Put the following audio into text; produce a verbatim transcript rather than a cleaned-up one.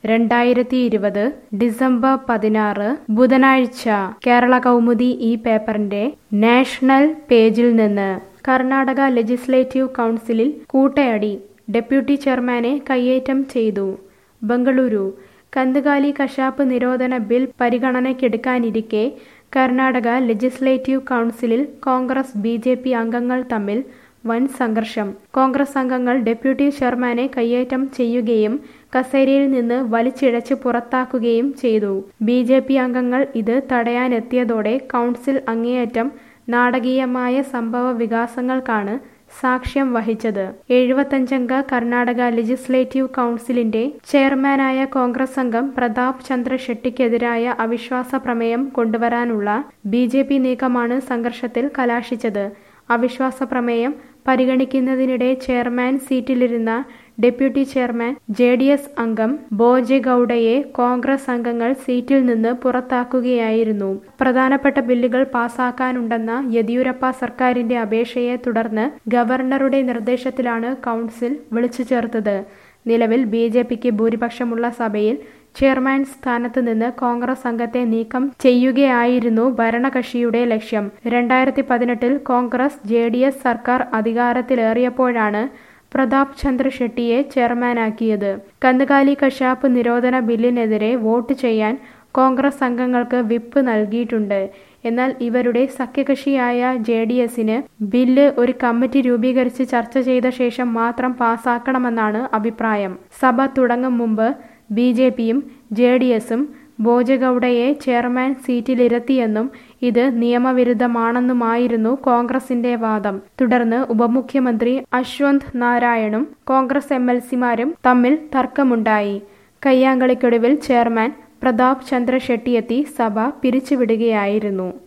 രണ്ടായിരത്തി ഇരുപത് ഡിസംബർ പതിനാറ് ബുധനാഴ്ച കേരള കൗമുദി ഈ പേപ്പറിന്റെ നാഷണൽ പേജിൽ നിന്ന് കർണാടക ലെജിസ്ലേറ്റീവ് കൗൺസിലിൽ കൂട്ടയടി ഡെപ്യൂട്ടി ചെയർമാനെ കയ്യേറ്റം ചെയ്തു. ബംഗളൂരു കന്നുകാലി കശാപ്പ് നിരോധന ബിൽ പരിഗണനയ്ക്കെടുക്കാനിരിക്കെ കർണാടക ലെജിസ്ലേറ്റീവ് കൗൺസിലിൽ കോൺഗ്രസ് ബി ജെ പി അംഗങ്ങൾ തമ്മിൽ വൻ സംഘർഷം. കോൺഗ്രസ് അംഗങ്ങൾ ഡെപ്യൂട്ടി ചെയർമാനെ കയ്യേറ്റം ചെയ്യുകയും കസേരയിൽ നിന്ന് വലിച്ചിഴച്ച് പുറത്താക്കുകയും ചെയ്തു. ബി ജെ പി അംഗങ്ങൾ ഇത് തടയാനെത്തിയതോടെ കൗൺസിൽ അങ്ങേയറ്റം നാടകീയമായ സംഭവ വികാസങ്ങൾക്കാണ് സാക്ഷ്യം വഹിച്ചത്. എഴുപത്തഞ്ചംഗ കർണാടക ലെജിസ്ലേറ്റീവ് കൗൺസിലിന്റെ ചെയർമാനായ കോൺഗ്രസ് അംഗം പ്രതാപ് ചന്ദ്ര ഷെട്ടിക്കെതിരായ അവിശ്വാസ പ്രമേയം കൊണ്ടുവരാനുള്ള ബി ജെ പി നീക്കമാണ് സംഘർഷത്തിൽ കലാശിച്ചത്. അവിശ്വാസ പ്രമേയം പരിഗണിക്കുന്നതിനിടെ ചെയർമാൻ സീറ്റിലിരുന്ന deputy chairman J D S അംഗം ബോജെഗൌഡയെ കോൺഗ്രസ് അംഗങ്ങൾ സീറ്റിൽ നിന്ന് പുറത്താക്കുകയായിരുന്നു. പ്രധാനപ്പെട്ട ബില്ലുകൾ പാസാക്കാനുണ്ടെന്ന യെദ്യൂരപ്പ സർക്കാരിന്റെ അപേക്ഷയെ തുടർന്ന് ഗവർണറുടെ നിർദ്ദേശത്തിലാണ് കൗൺസിൽ വിളിച്ചു ചേർത്തത്. നിലവിൽ ബി ജെ പിക്ക് ഭൂരിപക്ഷമുള്ള സഭയിൽ ചെയർമാൻ സ്ഥാനത്ത് നിന്ന് കോൺഗ്രസ് അംഗത്തെ നീക്കം ചെയ്യുകയായിരുന്നു ഭരണകക്ഷിയുടെ ലക്ഷ്യം. രണ്ടായിരത്തി പതിനെട്ടിൽ കോൺഗ്രസ് ജെ ഡി എസ് സർക്കാർ അധികാരത്തിലേറിയപ്പോഴാണ് പ്രതാപ് ചന്ദ്ര ഷെട്ടിയെ ചെയർമാനാക്കിയത്. കന്നുകാലി കശാപ്പ് നിരോധന ബില്ലിനെതിരെ വോട്ട് ചെയ്യാൻ കോൺഗ്രസ് അംഗങ്ങൾക്ക് വിപ്പ് നൽകിയിട്ടുണ്ട്. എന്നാൽ ഇവരുടെ സഖ്യകക്ഷിയായ ജെ ഡി എസിന് ബില്ല് ഒരു കമ്മിറ്റി രൂപീകരിച്ച് ചർച്ച ചെയ്ത ശേഷം മാത്രം പാസാക്കണമെന്നാണ് അഭിപ്രായം. സഭ തുടങ്ങും മുമ്പ് ബി ജെ പിയും ജെ ഡി എസും ബോജെഗൌഡയെ ചെയർമാൻ സീറ്റിലിരുത്തിയെന്നും ഇത് നിയമവിരുദ്ധമാണെന്നുമായിരുന്നു കോൺഗ്രസിന്റെ വാദം. തുടർന്ന് ഉപമുഖ്യമന്ത്രി അശ്വന്ത് നാരായണും കോൺഗ്രസ് എം എൽ സിമാരും തമ്മിൽ തർക്കമുണ്ടായി. കയ്യാങ്കളിക്കൊടുവിൽ ചെയർമാൻ പ്രതാപ് ചന്ദ്ര ഷെട്ടിയെത്തി സഭ പിരിച്ചുവിടുകയായിരുന്നു.